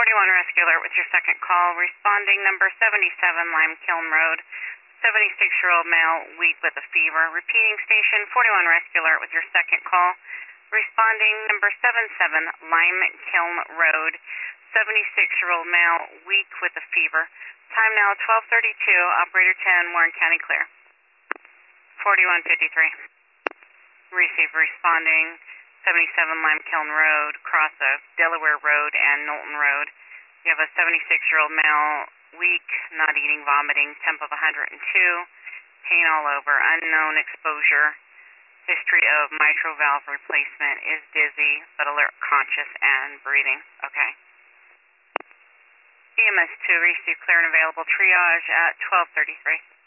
41 Rescue Alert with your second call. Responding number 77 Lime Kiln Road. 76-year-old male, weak with a fever. Repeating station 41 Rescue Alert with your second call. Responding number 77 Lime Kiln Road. 76-year-old male, weak with a fever. Time now 12:32. Operator 10, Warren County clear. 4153. Receive responding 77 Lime Kiln Road, cross of Delaware Road and Knowlton Road. You have a 76-year-old male, weak, not eating, vomiting, temp of 102, pain all over, unknown exposure, history of mitral valve replacement, is dizzy but alert, conscious, and breathing. Okay. EMS 2, receive clear and available triage at 12:33.